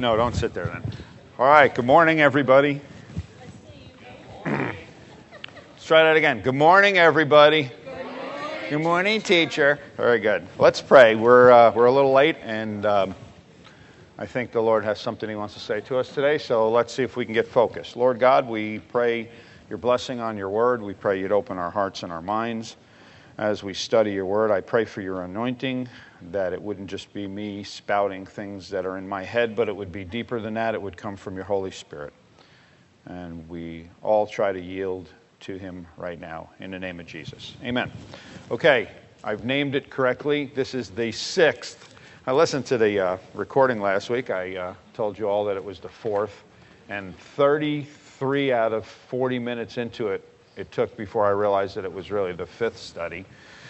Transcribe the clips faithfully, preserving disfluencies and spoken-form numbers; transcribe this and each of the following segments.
No, don't sit there then. All right, good morning, everybody. Let's try that again. Good morning, everybody. Good morning, Good morning, teacher. Very good. Let's pray. We're uh, we're a little late, and um, I think the Lord has something He wants to say to us today, so let's see if we can get focused. Lord God, we pray your blessing on your word. We pray you'd open our hearts and our minds as we study your word. I pray for your anointing, that it wouldn't just be me spouting things that are in my head, but it would be deeper than that. It would come from your Holy Spirit. And we all try to yield to him right now in the name of Jesus. Amen. Okay, I've named it correctly. This is the sixth. I listened to the uh, recording last week. I uh, told you all that it was the fourth. And thirty-three out of forty minutes into it, it took before I realized that it was really the fifth study.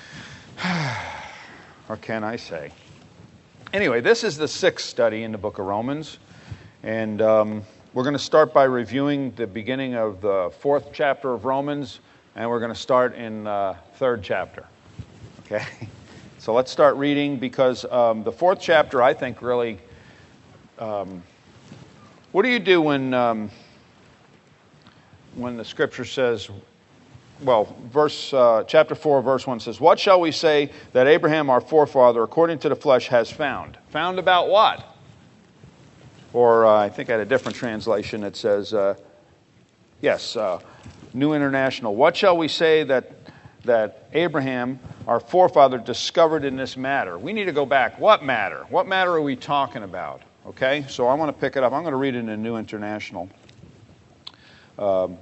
Or can I say? Anyway, this is the sixth study in the book of Romans. And um, we're going to start by reviewing the beginning of the fourth chapter of Romans. And we're going to start in the third chapter. Okay? So let's start reading, because um, the fourth chapter, I think, really... Um, what do you do when, um, when the scripture says... Well, verse uh, chapter four, verse one says, "What shall we say that Abraham, our forefather, according to the flesh, has found?" Found about what? Or uh, I think I had a different translation that says, uh, yes, uh, New International. "What shall we say that that Abraham, our forefather, discovered in this matter?" We need to go back. What matter? What matter are we talking about? Okay, so I want to pick it up. I'm going to read it in the New International. Um,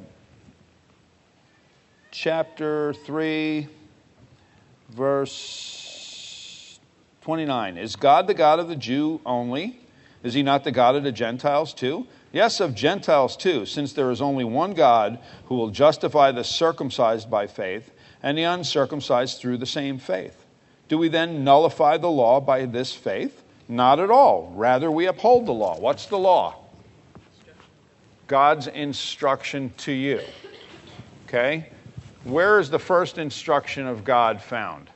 Chapter three, verse twenty-nine. "Is God the God of the Jew only? Is he not the God of the Gentiles too? Yes, of Gentiles too, since there is only one God who will justify the circumcised by faith and the uncircumcised through the same faith. Do we then nullify the law by this faith? Not at all. Rather, we uphold the law." What's the law? God's instruction to you. Okay? Where is the first instruction of God found?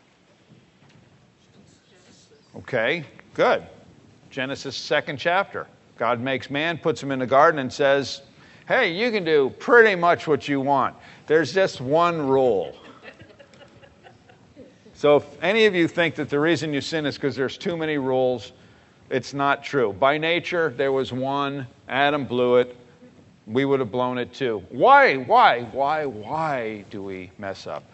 Okay, good. Genesis second chapter. God makes man, puts him in the garden, and says, hey, you can do pretty much what you want. There's just one rule. So if any of you think that the reason you sin is because there's too many rules, it's not true. By nature, there was one. Adam blew it. We would have blown it too. Why, why, why, why do we mess up?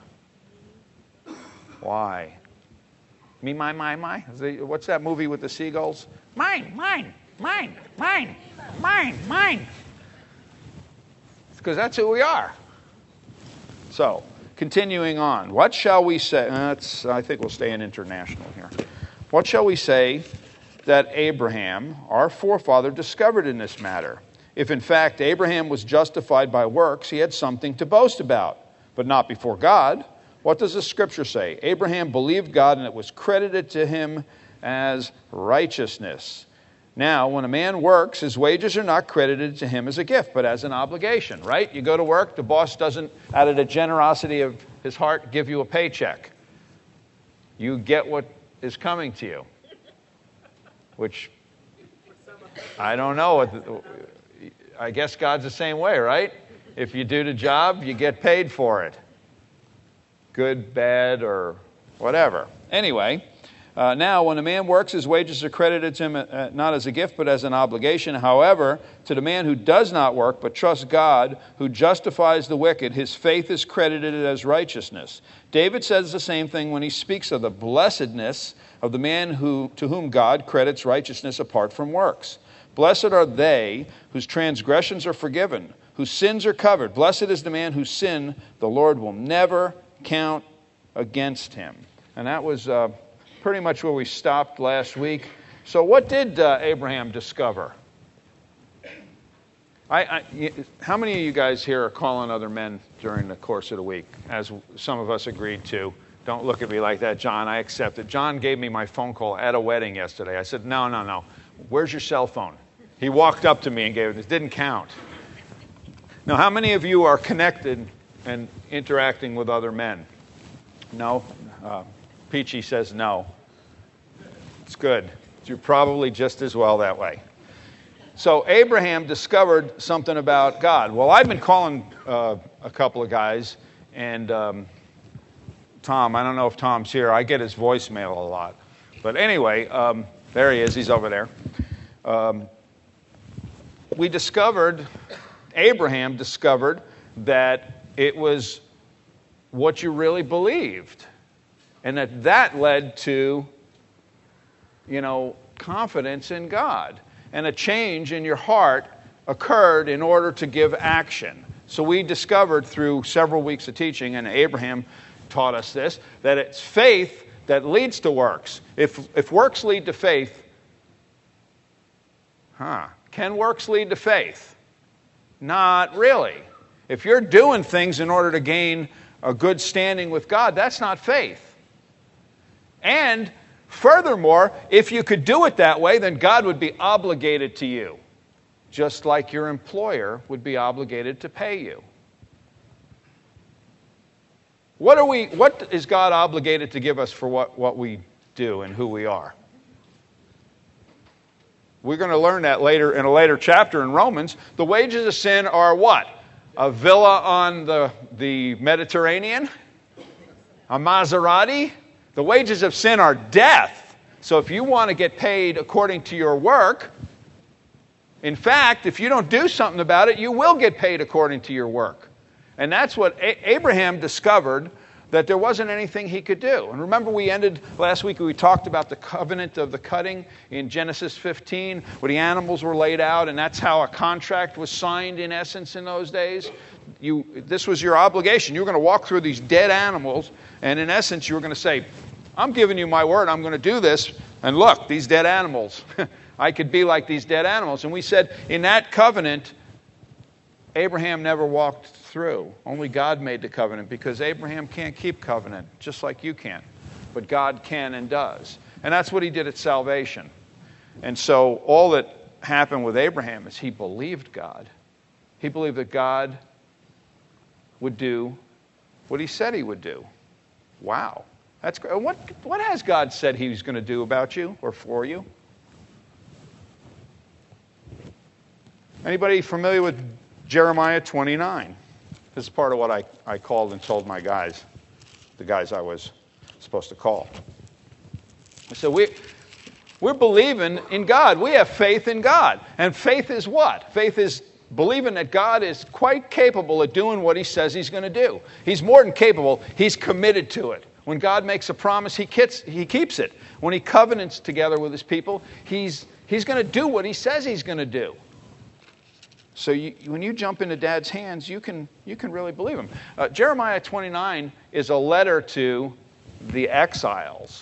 Why? Me, my, my, my? What's that movie with the seagulls? Mine, mine, mine, mine, mine, mine. Because that's who we are. So, continuing on. What shall we say? That's, I think we'll stay in international here. What shall we say that Abraham, our forefather, discovered in this matter? If in fact Abraham was justified by works, he had something to boast about, but not before God. What does the scripture say? Abraham believed God, and it was credited to him as righteousness. Now, when a man works, his wages are not credited to him as a gift, but as an obligation, right? You go to work, the boss doesn't, out of the generosity of his heart, give you a paycheck. You get what is coming to you, which I don't know what... I guess God's the same way, right? If you do the job, you get paid for it. Good, bad, or whatever. Anyway, uh, now when a man works, his wages are credited to him uh, not as a gift, but as an obligation. However, to the man who does not work, but trusts God, who justifies the wicked, his faith is credited as righteousness. David says the same thing when he speaks of the blessedness of the man who to whom God credits righteousness apart from works. Blessed are they whose transgressions are forgiven, whose sins are covered. Blessed is the man whose sin the Lord will never count against him. And that was uh, pretty much where we stopped last week. So what did uh, Abraham discover? I, I, how many of you guys here are calling other men during the course of the week, as some of us agreed to? Don't look at me like that, John. I accept it. John gave me my phone call at a wedding yesterday. I said, no, no, no. Where's your cell phone? He walked up to me and gave it. It didn't count. Now, how many of you are connected and interacting with other men? No? Uh, Peachy says no. It's good. You're probably just as well that way. So Abraham discovered something about God. Well, I've been calling uh, a couple of guys, and um, Tom, I don't know if Tom's here. I get his voicemail a lot. But anyway, um, there he is. He's over there. Um, we discovered, Abraham discovered that it was what you really believed. And that that led to, you know, confidence in God. And a change in your heart occurred in order to give action. So we discovered through several weeks of teaching, and Abraham taught us this, that it's faith that leads to works. If, if works lead to faith, huh, can works lead to faith? Not really. If you're doing things in order to gain a good standing with God, that's not faith. And furthermore, if you could do it that way, then God would be obligated to you, just like your employer would be obligated to pay you. What are we? What is God obligated to give us for what, what we do and who we are? We're going to learn that later in a later chapter in Romans. The wages of sin are what? A villa on the, the Mediterranean? A Maserati? The wages of sin are death. So if you want to get paid according to your work, in fact, if you don't do something about it, you will get paid according to your work. And that's what A- Abraham discovered, that there wasn't anything he could do. And remember, we ended last week, we talked about the covenant of the cutting in Genesis fifteen, where the animals were laid out, and that's how a contract was signed in essence in those days. You, this was your obligation. You were going to walk through these dead animals, and in essence, you were going to say, I'm giving you my word, I'm going to do this, and look, these dead animals. I could be like these dead animals. And we said, in that covenant, Abraham never walked through. Only God made the covenant, because Abraham can't keep covenant, just like you can't. But God can and does. And that's what he did at salvation. And so all that happened with Abraham is he believed God. He believed that God would do what he said he would do. Wow. That's great. What, what has God said he was going to do about you or for you? Anybody familiar with Jeremiah twenty-nine? This is part of what I, I called and told my guys, the guys I was supposed to call. So we, we're believing in God. We have faith in God. And faith is what? Faith is believing that God is quite capable of doing what he says he's going to do. He's more than capable. He's committed to it. When God makes a promise, he keeps, he keeps it. When he covenants together with his people, he's, he's going to do what he says he's going to do. So you, when you jump into Dad's hands, you can, you can really believe him. Uh, Jeremiah twenty-nine is a letter to the exiles,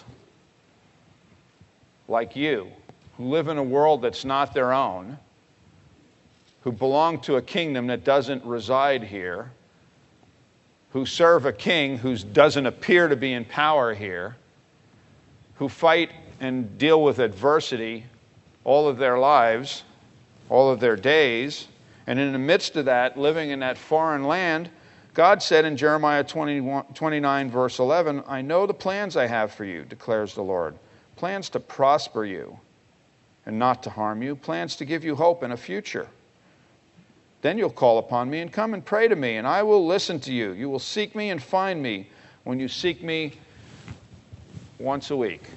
like you, who live in a world that's not their own, who belong to a kingdom that doesn't reside here, who serve a king who doesn't appear to be in power here, who fight and deal with adversity all of their lives, all of their days. And in the midst of that, living in that foreign land, God said in Jeremiah twenty-nine, verse eleven, I know the plans I have for you, declares the Lord. Plans to prosper you and not to harm you. Plans to give you hope and a future. Then you'll call upon me and come and pray to me, and I will listen to you. You will seek me and find me when you seek me once a week.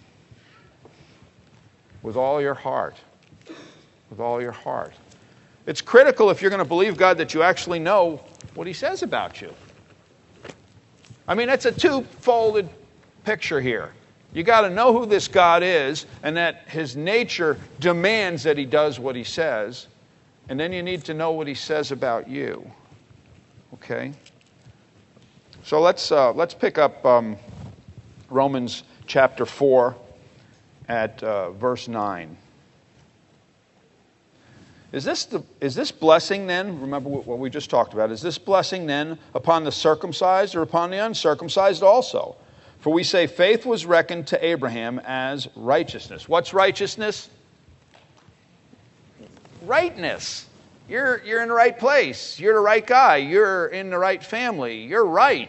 With all your heart. With all your heart. It's critical, if you're going to believe God, that you actually know what he says about you. I mean, it's a two-folded picture here. You got to know who this God is, and that his nature demands that he does what he says. And then you need to know what he says about you. Okay? So let's uh, let's pick up um, Romans chapter four at uh, verse nine. Is this the, is this blessing then, remember what we just talked about, is this blessing then upon the circumcised or upon the uncircumcised also? For we say faith was reckoned to Abraham as righteousness. What's righteousness? Rightness. You're, you're in the right place. You're the right guy. You're in the right family. You're right.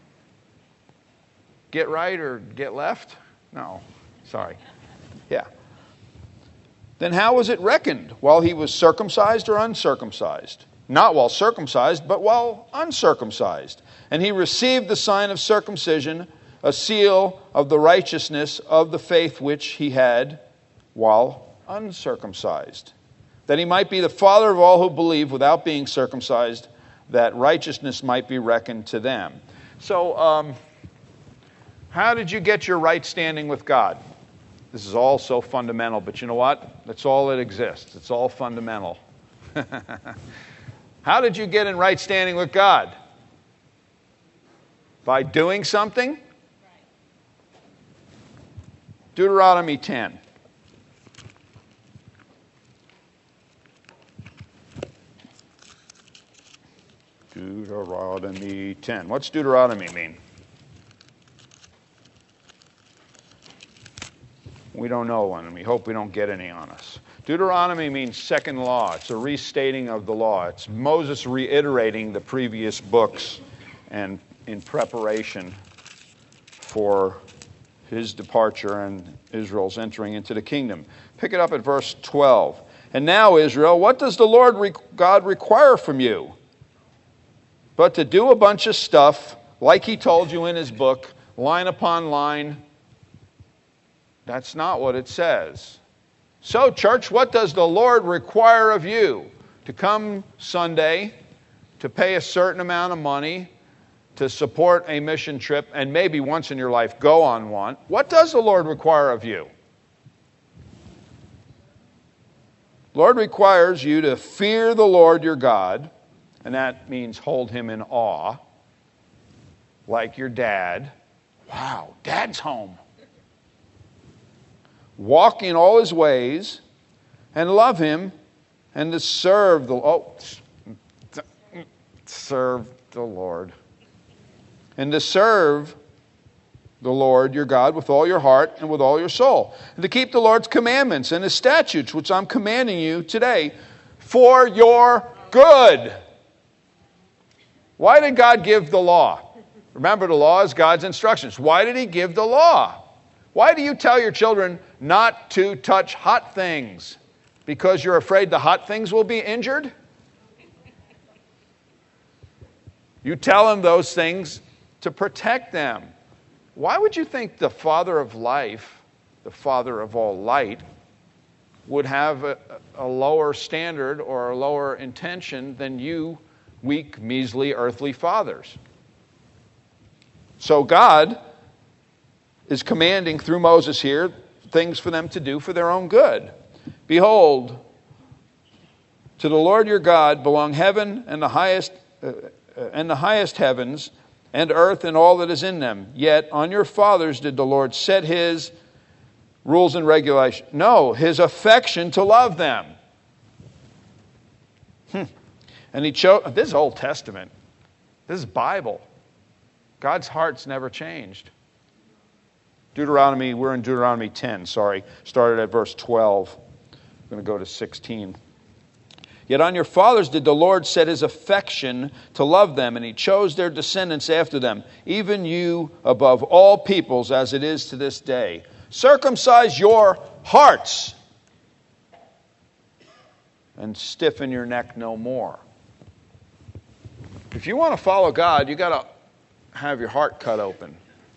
Get right or get left? No. Sorry. Yeah. then how was it reckoned? While he was circumcised or uncircumcised? Not while circumcised, but while uncircumcised. And he received the sign of circumcision, a seal of the righteousness of the faith which he had while uncircumcised, that he might be the father of all who believe without being circumcised, that righteousness might be reckoned to them. So, um, how did you get your right standing with God? This is all so fundamental, but you know what? That's all that exists. It's all fundamental. How did you get in right standing with God? By doing something? Deuteronomy ten. Deuteronomy ten. What's Deuteronomy mean? We don't know one, and we hope we don't get any on us. Deuteronomy means second law. It's a restating of the law. It's Moses reiterating the previous books and in preparation for his departure and Israel's entering into the kingdom. Pick it up at verse twelve. And now, Israel, what does the Lord re- God require from you? But to do a bunch of stuff, like he told you in his book, line upon line. That's not what it says. So, church, what does the Lord require of you? To come Sunday, to pay a certain amount of money, to support a mission trip, and maybe once in your life go on one. What does the Lord require of you? Lord requires you to fear the Lord your God, and that means hold him in awe, like your dad. Wow, dad's home. Walk in all his ways, and love him, and to serve the oh, serve the Lord, and to serve the Lord your God with all your heart and with all your soul, and to keep the Lord's commandments and his statutes, which I'm commanding you today, for your good. Why did God give the law? Remember, the law is God's instructions. Why did he give the law? Why do you tell your children not to touch hot things? Because you're afraid the hot things will be injured? You tell them those things to protect them. Why would you think the Father of life, the Father of all light, would have a, a lower standard or a lower intention than you weak, measly, earthly fathers? So God is commanding through Moses here things for them to do for their own good. Behold, to the Lord your God belong heaven and the highest uh, and the highest heavens and earth and all that is in them. Yet on your fathers did the Lord set his rules and regulations. No, his affection to love them. Hmm. And he chose. This is Old Testament. This is Bible. God's heart's never changed. Deuteronomy, we're in Deuteronomy ten, sorry. Started at verse twelve. I'm going to go to sixteen. Yet on your fathers did the Lord set his affection to love them, and he chose their descendants after them, even you above all peoples, as it is to this day. Circumcise your hearts and stiffen your neck no more. If you want to follow God, you got to have your heart cut open.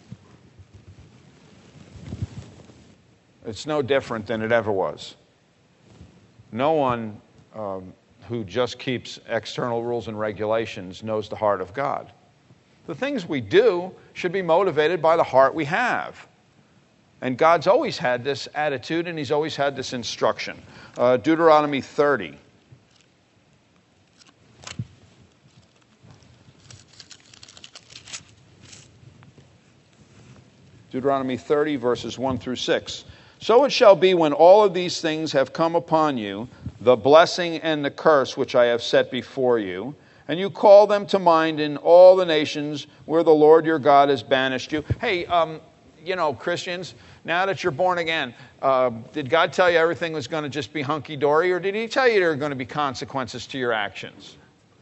It's no different than it ever was. No one um, who just keeps external rules and regulations knows the heart of God. The things we do should be motivated by the heart we have. And God's always had this attitude, and he's always had this instruction. Uh, Deuteronomy thirty. Deuteronomy thirty, verses one through six. So it shall be when all of these things have come upon you, the blessing and the curse which I have set before you, and you call them to mind in all the nations where the Lord your God has banished you. Hey, um, you know, Christians, now that you're born again, uh, did God tell you everything was going to just be hunky-dory, or did he tell you there are going to be consequences to your actions?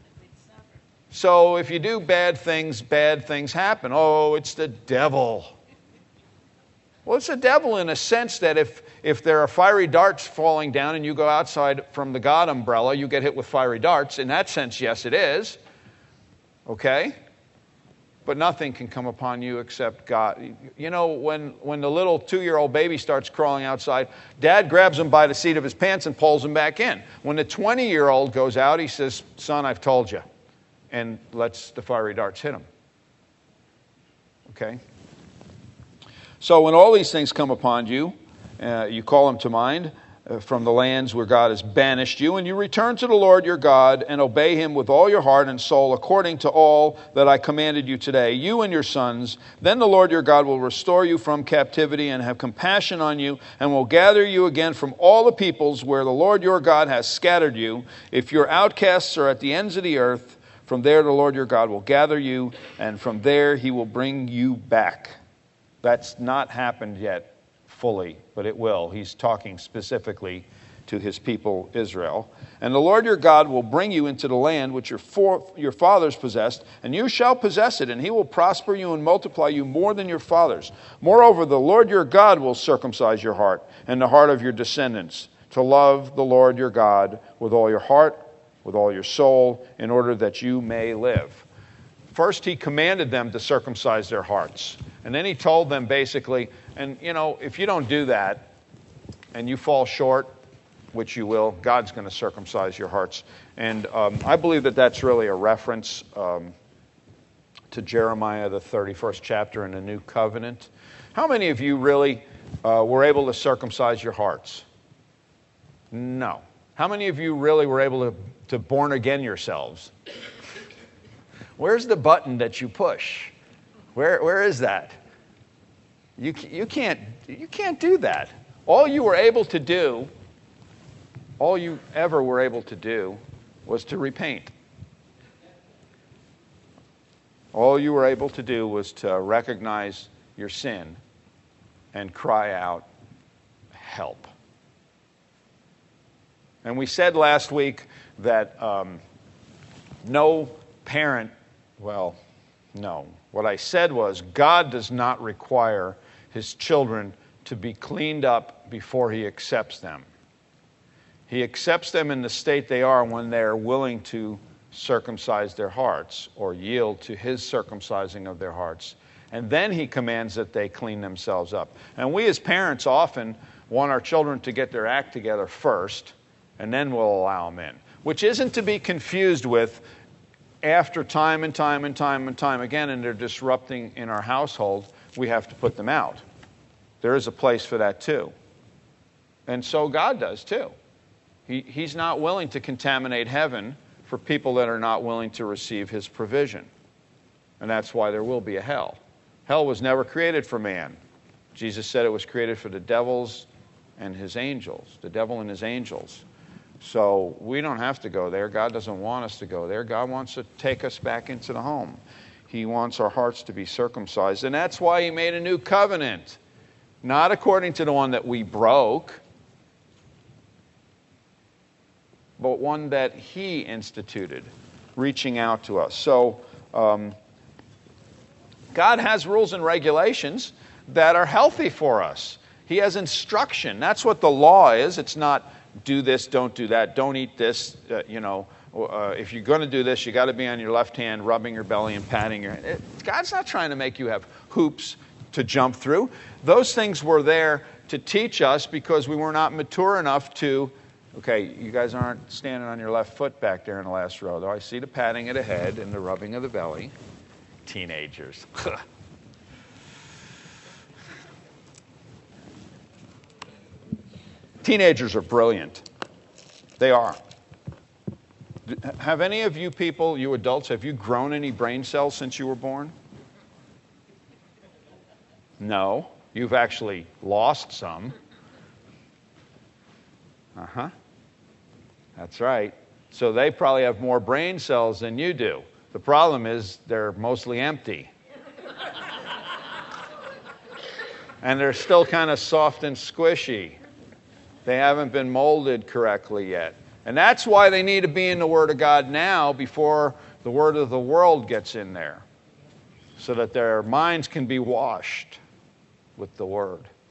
So if you do bad things, bad things happen. Oh, it's the devil. Well, it's a devil in a sense that if, if there are fiery darts falling down and you go outside from the God umbrella, you get hit with fiery darts. In that sense, yes, it is. Okay? But nothing can come upon you except God. You know, when, when the little two-year-old baby starts crawling outside, Dad grabs him by the seat of his pants and pulls him back in. When the twenty-year-old goes out, he says, son, I've told you, and lets the fiery darts hit him. Okay? So when all these things come upon you, uh, you call them to mind, Uh, from the lands where God has banished you, and you return to the Lord your God and obey him with all your heart and soul according to all that I commanded you today, you and your sons, then the Lord your God will restore you from captivity and have compassion on you and will gather you again from all the peoples where the Lord your God has scattered you. If your outcasts are at the ends of the earth, from there the Lord your God will gather you, and from there he will bring you back. That's not happened yet fully, but it will. He's talking specifically to his people Israel. And the Lord your God will bring you into the land which your for, your fathers possessed, and you shall possess it, and he will prosper you and multiply you more than your fathers. Moreover, the Lord your God will circumcise your heart and the heart of your descendants, to love the Lord your God with all your heart, with all your soul, in order that you may live. First, he commanded them to circumcise their hearts. And then he told them basically, and you know, if you don't do that and you fall short, which you will, God's going to circumcise your hearts. And um, I believe that that's really a reference um, to Jeremiah, the thirty-first chapter in the New Covenant. How many of you really uh, were able to circumcise your hearts? No. How many of you really were able to, to born again yourselves? Where's the button that you push? Where where is that? You you can't you can't do that. All you were able to do, all you ever were able to do, was to repaint. All you were able to do was to recognize your sin and cry out, help. And we said last week that um, no parent, well, no. What I said was God does not require his children to be cleaned up before he accepts them. He accepts them in the state they are when they are willing to circumcise their hearts or yield to his circumcising of their hearts. And then he commands that they clean themselves up. And we as parents often want our children to get their act together first, and then we'll allow them in. Which isn't to be confused with after time and time and time and time again, and they're disrupting in our household, we have to put them out. There is a place for that too. And so God does too. He, he's not willing to contaminate heaven for people that are not willing to receive his provision. And that's why there will be a hell. Hell was never created for man. Jesus said it was created for the devils and his angels, the devil and his angels. So we don't have to go there. God doesn't want us to go there. God wants to take us back into the home. He wants our hearts to be circumcised. And that's why he made a new covenant. Not according to the one that we broke, but one that he instituted, reaching out to us. So um, God has rules and regulations that are healthy for us. He has instruction. That's what the law is. It's not do this, don't do that, don't eat this, uh, you know, uh, if you're going to do this, you got to be on your left hand, rubbing your belly and patting your hand. It, God's not trying to make you have hoops to jump through. Those things were there to teach us because we were not mature enough to, okay, you guys aren't standing on your left foot back there in the last row, though. I see the patting of the head and the rubbing of the belly. Teenagers. Teenagers are brilliant. They are. Have any of you people, you adults, have you grown any brain cells since you were born? No. You've actually lost some. Uh-huh. That's right. So they probably have more brain cells than you do. The problem is they're mostly empty. And they're still kind of soft and squishy. They haven't been molded correctly yet. And that's why they need to be in the Word of God now before the word of the world gets in there, so that their minds can be washed with the Word.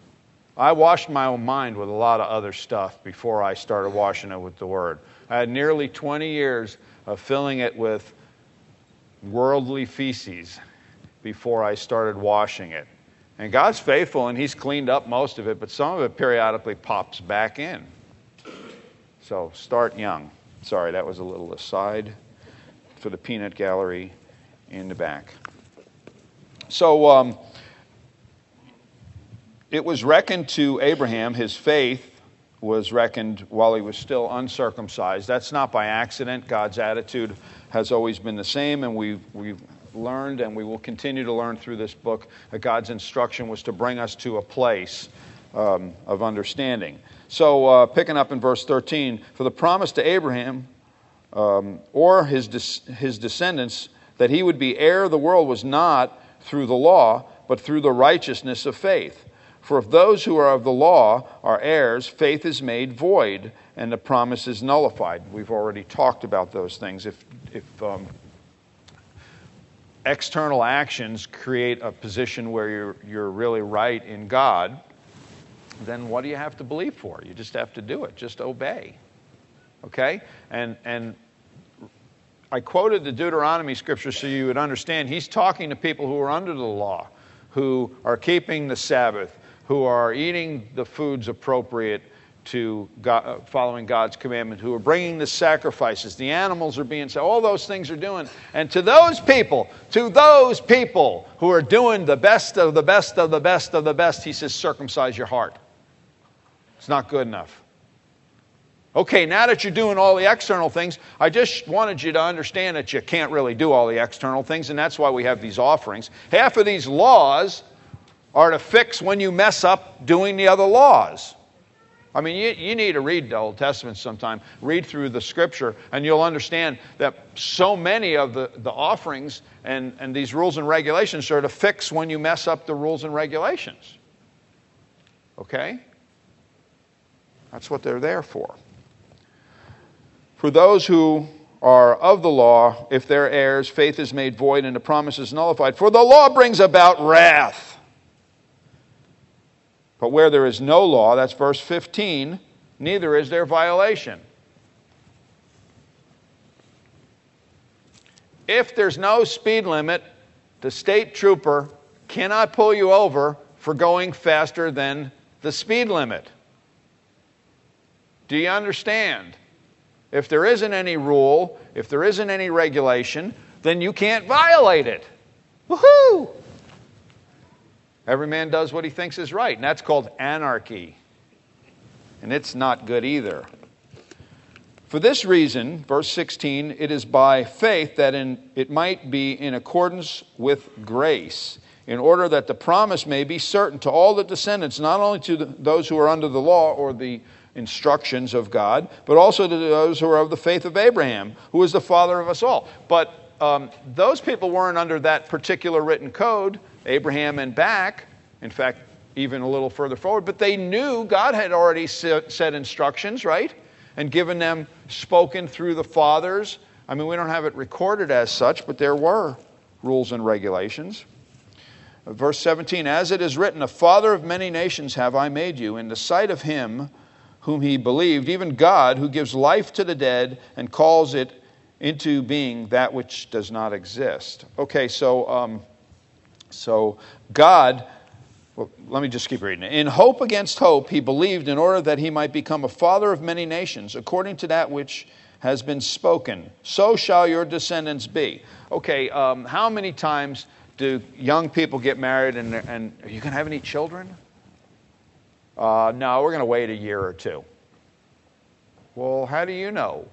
I washed my own mind with a lot of other stuff before I started washing it with the Word. I had nearly twenty years of filling it with worldly feces before I started washing it. And God's faithful, and He's cleaned up most of it, but some of it periodically pops back in. So start young. Sorry, that was a little aside for the peanut gallery in the back. So um, it was reckoned to Abraham, his faith was reckoned while he was still uncircumcised. That's not by accident. God's attitude has always been the same, and we've, we've learned, and we will continue to learn through this book, that God's instruction was to bring us to a place um, of understanding. So uh, picking up in verse thirteen, for the promise to Abraham um, or his des- his descendants that he would be heir of the world was not through the law, but through the righteousness of faith. For if those who are of the law are heirs, faith is made void, and the promise is nullified. We've already talked about those things. If if um, external actions create a position where you're you're really right in God, then what do you have to believe for? You just have to do it. Just obey. Okay? And and I quoted the Deuteronomy scripture so you would understand. He's talking to people who are under the law, who are keeping the Sabbath, who are eating the foods appropriate to God, following God's commandment, who are bringing the sacrifices. The animals are being, all those things are doing. And to those people, to those people who are doing the best of the best of the best of the best, he says, circumcise your heart. It's not good enough. Okay, now that you're doing all the external things, I just wanted you to understand that you can't really do all the external things, and that's why we have these offerings. Half of these laws are to fix when you mess up doing the other laws. I mean, you, you need to read the Old Testament sometime. Read through the Scripture, and you'll understand that so many of the, the offerings and, and these rules and regulations are to fix when you mess up the rules and regulations. Okay? That's what they're there for. For those who are of the law, if they're heirs, faith is made void and the promise is nullified. For the law brings about wrath. But where there is no law, that's verse fifteen, neither is there violation. If there's no speed limit, the state trooper cannot pull you over for going faster than the speed limit. Do you understand? If there isn't any rule, if there isn't any regulation, then you can't violate it. Woohoo! Every man does what he thinks is right, and that's called anarchy. And it's not good either. For this reason, verse sixteen, it is by faith that in, it might be in accordance with grace, in order that the promise may be certain to all the descendants, not only to the, those who are under the law or the instructions of God, but also to those who are of the faith of Abraham, who is the father of us all. But um, those people weren't under that particular written code, Abraham and back, in fact, even a little further forward, but they knew God had already set instructions, right? And given them, spoken through the fathers. I mean, we don't have it recorded as such, but there were rules and regulations. Verse seventeen, as it is written, a father of many nations have I made you, in the sight of him whom he believed, even God, who gives life to the dead and calls it into being that which does not exist. Okay, so um, so God, well, let me just keep reading it. In hope against hope, he believed in order that he might become a father of many nations, according to that which has been spoken. So shall your descendants be. Okay, um, how many times do young people get married and, and are you going to have any children? Uh, no, we're going to wait a year or two. Well, how do you know?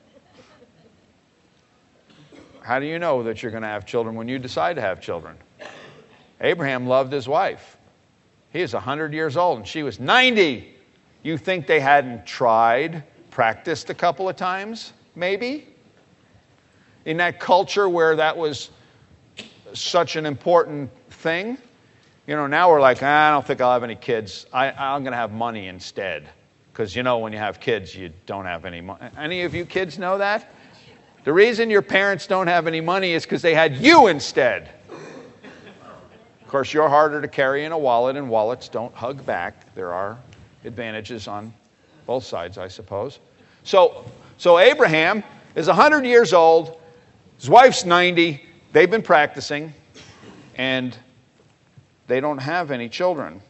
How do you know that you're going to have children when you decide to have children? Abraham loved his wife. He is one hundred years old and she was ninety. You think they hadn't tried, practiced a couple of times, maybe? In that culture where that was such an important thing? You know, now we're like, ah, I don't think I'll have any kids. I, I'm going to have money instead. Because, you know, when you have kids, you don't have any money. Any of you kids know that? The reason your parents don't have any money is because they had you instead. Of course, you're harder to carry in a wallet, and wallets don't hug back. There are advantages on both sides, I suppose. So, so Abraham is one hundred years old. His wife's ninety. They've been practicing, and they don't have any children.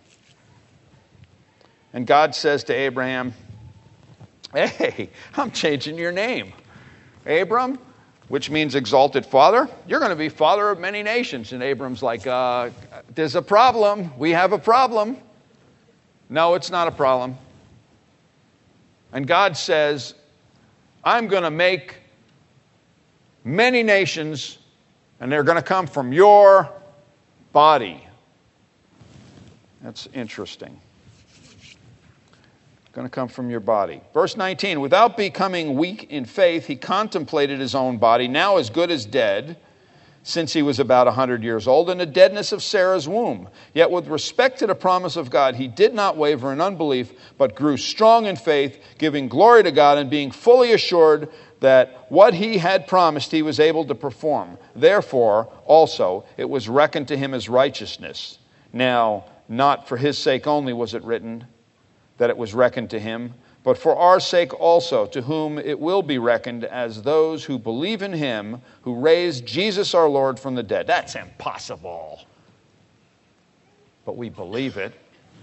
And God says to Abraham, hey, I'm changing your name. Abram, which means exalted father, you're going to be father of many nations. And Abram's like, uh, there's a problem. We have a problem. No, it's not a problem. And God says, I'm going to make many nations, and they're going to come from your body. That's interesting. Going to come from your body. Verse nineteen, without becoming weak in faith, he contemplated his own body, now as good as dead, since he was about one hundred years old, and the deadness of Sarah's womb. Yet with respect to the promise of God, he did not waver in unbelief, but grew strong in faith, giving glory to God and being fully assured that what he had promised he was able to perform. Therefore, also, it was reckoned to him as righteousness. Now, not for his sake only was it written that it was reckoned to him, but for our sake also, to whom it will be reckoned as those who believe in him who raised Jesus our Lord from the dead. That's impossible. But we believe it.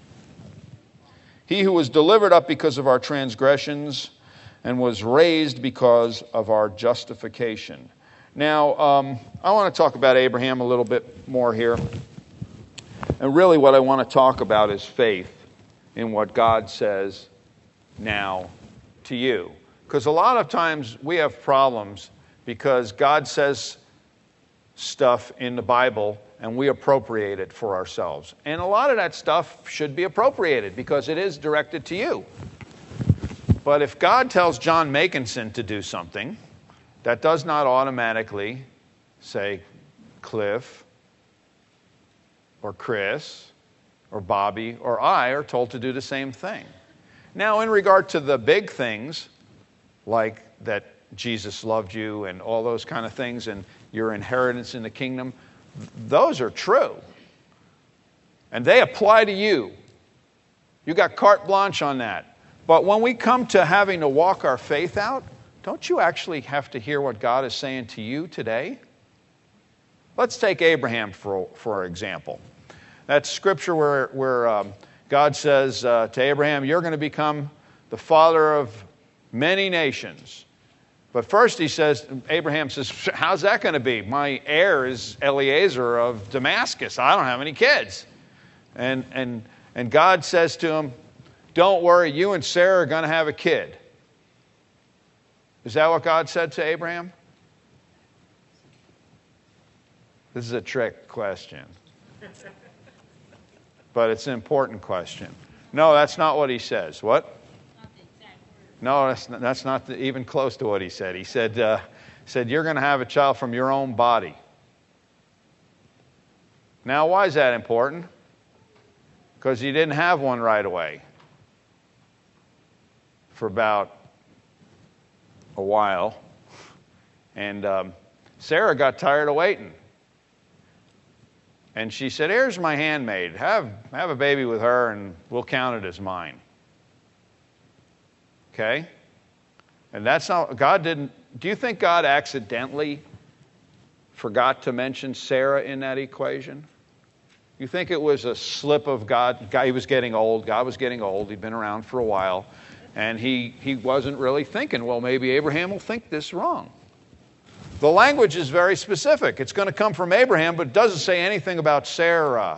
He who was delivered up because of our transgressions and was raised because of our justification. Now, um, I want to talk about Abraham a little bit more here. And really what I want to talk about is faith in what God says now to you. Because a lot of times we have problems because God says stuff in the Bible and we appropriate it for ourselves. And a lot of that stuff should be appropriated because it is directed to you. But if God tells John Makinson to do something, that does not automatically say Cliff or Chris or Bobby or I are told to do the same thing. Now, in regard to the big things, like that Jesus loved you and all those kind of things and your inheritance in the kingdom, those are true. And they apply to you. You got carte blanche on that. But when we come to having to walk our faith out, don't you actually have to hear what God is saying to you today? Let's take Abraham for, for example. That's scripture where, where um, God says uh, to Abraham, you're going to become the father of many nations. But first he says, Abraham says, how's that going to be? My heir is Eliezer of Damascus. I don't have any kids. And, and, and God says to him, don't worry, you and Sarah are going to have a kid. Is that what God said to Abraham? This is a trick question. But it's an important question. No, that's not what he says. What? No, that's not, that's not the, even close to what he said. He said, uh, said you're going to have a child from your own body. Now, why is that important? Because he didn't have one right away. For about a while. And um, Sarah got tired of waiting. And she said, here's my handmaid. Have, have a baby with her and we'll count it as mine. Okay? And that's not, God didn't, do you think God accidentally forgot to mention Sarah in that equation? You think it was a slip of God? God, he was getting old. God was getting old. He'd been around for a while. And he, he wasn't really thinking, well, maybe Abraham will think this wrong. The language is very specific. It's going to come from Abraham, but it doesn't say anything about Sarah.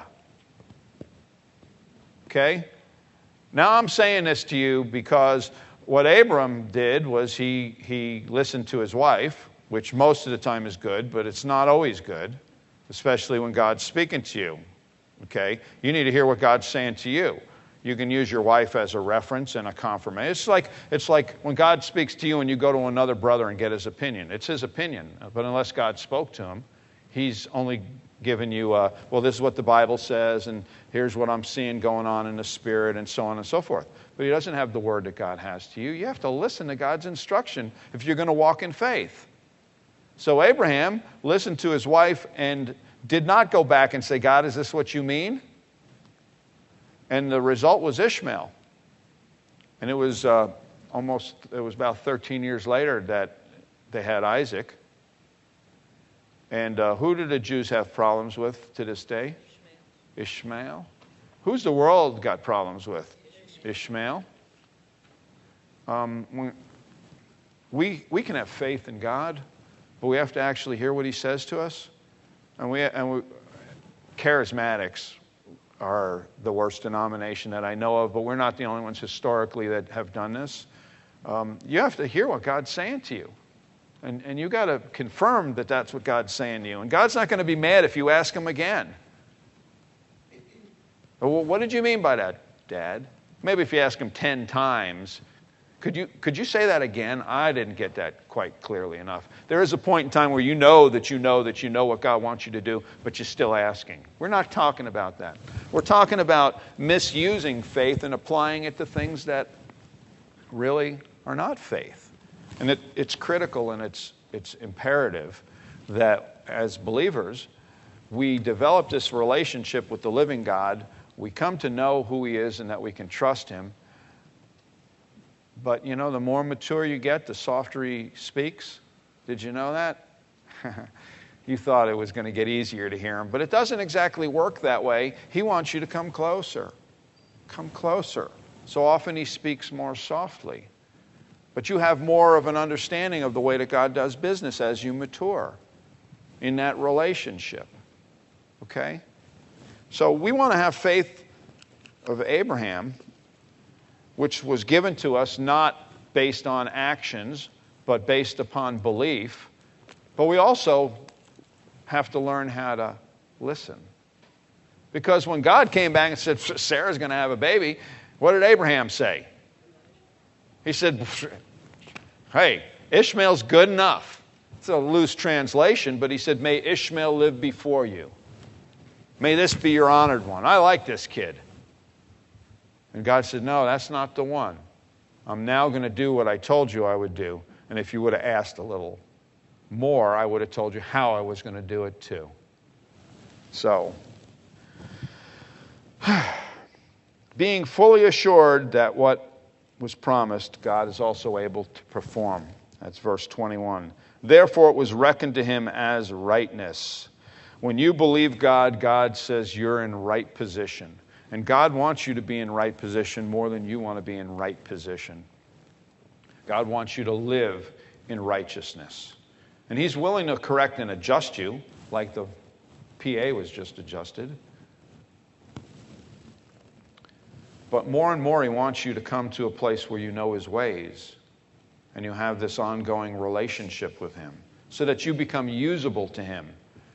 Okay? Now I'm saying this to you because what Abram did was he, he listened to his wife, which most of the time is good, but it's not always good, especially when God's speaking to you. Okay? You need to hear what God's saying to you. You can use your wife as a reference and a confirmation. It's like, it's like when God speaks to you and you go to another brother and get his opinion. It's his opinion, but unless God spoke to him, he's only given you, uh, well, this is what the Bible says, and here's what I'm seeing going on in the Spirit, and so on and so forth. But he doesn't have the word that God has to you. You have to listen to God's instruction if you're going to walk in faith. So Abraham listened to his wife, and did not go back and say, God, is this what you mean? And the result was Ishmael. And it was uh, almost, it was about thirteen years later that they had Isaac. And uh, who do the Jews have problems with to this day? Ishmael. Ishmael. Who's the world got problems with? Ishmael. Um, we, we can have faith in God, but we have to actually hear what he says to us. And we, and we, charismatics are the worst denomination that I know of, but we're not the only ones historically that have done this. Um, you have to hear what God's saying to you. And, and you got to confirm that that's what God's saying to you. And God's not going to be mad if you ask him again. Well, what did you mean by that, Dad? Maybe if you ask him ten times, could you, could you say that again? I didn't get that quite clearly enough. There is a point in time where you know that you know that you know what God wants you to do, but you're still asking. We're not talking about that. We're talking about misusing faith and applying it to things that really are not faith. And it, it's critical and it's, it's imperative that as believers, we develop this relationship with the living God. We come to know who he is and that we can trust him. But, you know, the more mature you get, the softer he speaks. Did you know that? You thought it was going to get easier to hear him. But it doesn't exactly work that way. He wants you to come closer. Come closer. So often he speaks more softly. But you have more of an understanding of the way that God does business as you mature in that relationship. Okay? So we want to have faith of Abraham, which was given to us not based on actions, but based upon belief. But we also have to learn how to listen. Because when God came back and said, Sarah's going to have a baby, what did Abraham say? He said, hey, Ishmael's good enough. It's a loose translation, but he said, may Ishmael live before you. May this be your honored one. I like this kid. And God said, no, that's not the one. I'm now going to do what I told you I would do. And if you would have asked a little more, I would have told you how I was going to do it too. So, being fully assured that what was promised, God is also able to perform. That's verse twenty-one. Therefore it was reckoned to him as rightness. When you believe God, God says you're in right position. And God wants you to be in right position more than you want to be in right position. God wants you to live in righteousness. And he's willing to correct and adjust you, like the P A was just adjusted. But more and more he wants you to come to a place where you know his ways and you have this ongoing relationship with him so that you become usable to him.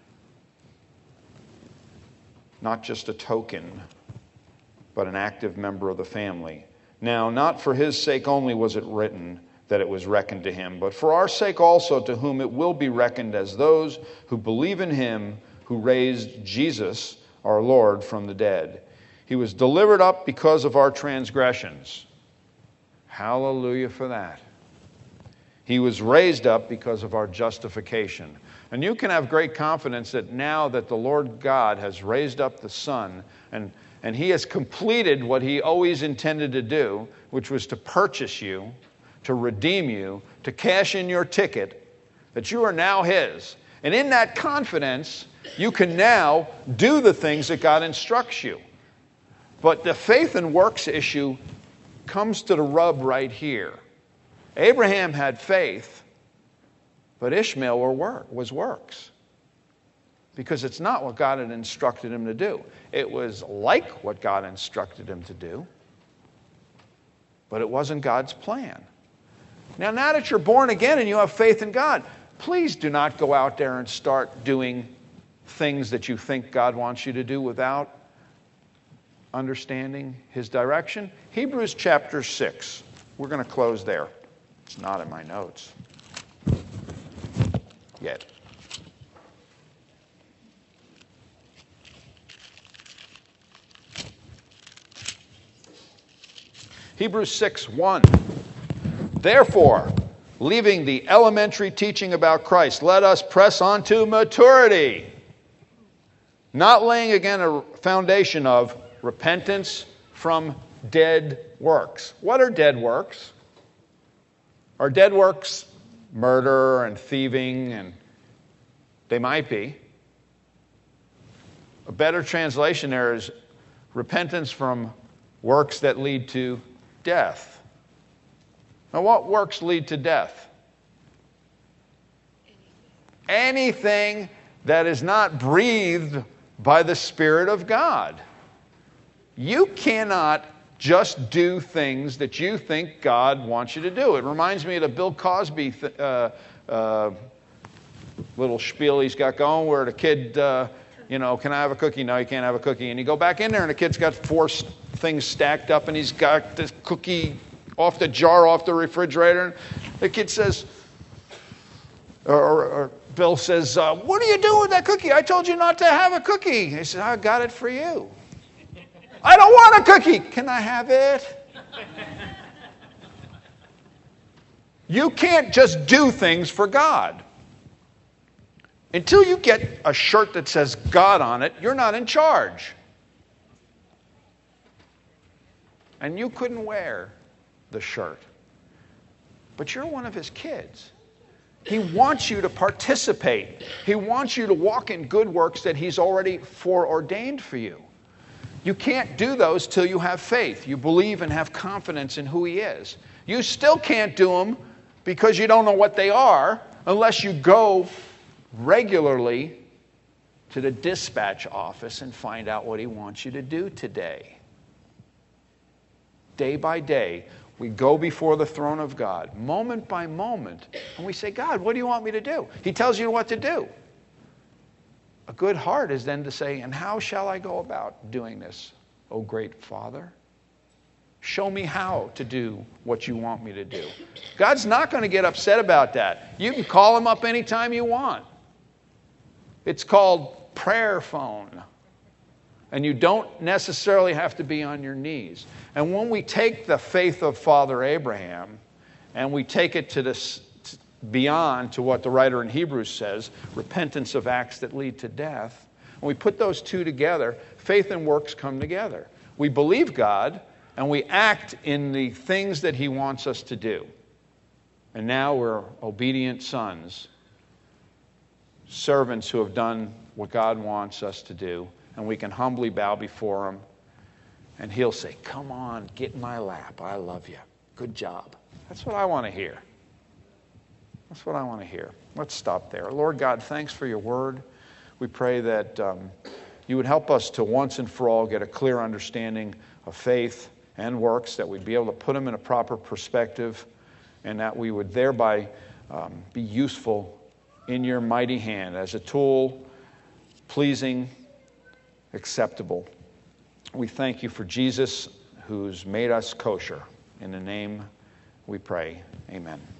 Not just a token, but an active member of the family. Now, not for his sake only was it written that it was reckoned to him, but for our sake also, to whom it will be reckoned as those who believe in him who raised Jesus, our Lord, from the dead. He was delivered up because of our transgressions. Hallelujah for that. He was raised up because of our justification. And you can have great confidence that now that the Lord God has raised up the Son, and And he has completed what he always intended to do, which was to purchase you, to redeem you, to cash in your ticket, that you are now his. And in that confidence, you can now do the things that God instructs you. But the faith and works issue comes to the rub right here. Abraham had faith, but Ishmael was works. Because it's not what God had instructed him to do. It was like what God instructed him to do, but it wasn't God's plan. Now, now that you're born again and you have faith in God, please do not go out there and start doing things that you think God wants you to do without understanding his direction. Hebrews chapter six. We're going to close there. It's not in my notes yet. Hebrews six one. Therefore, leaving the elementary teaching about Christ, let us press on to maturity. Not laying again a foundation of repentance from dead works. What are dead works? Are dead works murder and thieving? And they might be. A better translation there is repentance from works that lead to death. Now, what works lead to death? Anything that is not breathed by the Spirit of God. You cannot just do things that you think God wants you to do. It reminds me of the Bill Cosby th- uh, uh, little spiel he's got going where the kid, uh, you know, can I have a cookie? No, you can't have a cookie. And you go back in there and the kid's got four st- things stacked up and he's got this cookie off the jar, off the refrigerator. And the kid says, or, or, or Bill says, uh, what are you doing with that cookie? I told you not to have a cookie. He says, I got it for you. I don't want a cookie. Can I have it? You can't just do things for God. Until you get a shirt that says God on it, you're not in charge. And you couldn't wear the shirt. But you're one of his kids. He wants you to participate. He wants you to walk in good works that he's already foreordained for you. You can't do those till you have faith. You believe and have confidence in who he is. You still can't do them because you don't know what they are unless you go regularly to the dispatch office and find out what he wants you to do today. Day by day, we go before the throne of God, moment by moment, and we say, God, what do you want me to do? He tells you what to do. A good heart is then to say, and how shall I go about doing this, O great Father? Show me how to do what you want me to do. God's not going to get upset about that. You can call him up anytime you want. It's called prayer phone. And you don't necessarily have to be on your knees. And when we take the faith of Father Abraham and we take it to this beyond to what the writer in Hebrews says, repentance of acts that lead to death, when we put those two together, faith and works come together. We believe God and we act in the things that he wants us to do. And now we're obedient sons, servants who have done what God wants us to do. And we can humbly bow before him. And he'll say, come on, get in my lap. I love you. Good job. That's what I want to hear. That's what I want to hear. Let's stop there. Lord God, thanks for your word. We pray that um, you would help us to once and for all get a clear understanding of faith and works, that we'd be able to put them in a proper perspective, and that we would thereby um, be useful in your mighty hand as a tool, pleasing, acceptable. We thank you for Jesus, who's made us kosher. In the name we pray. Amen.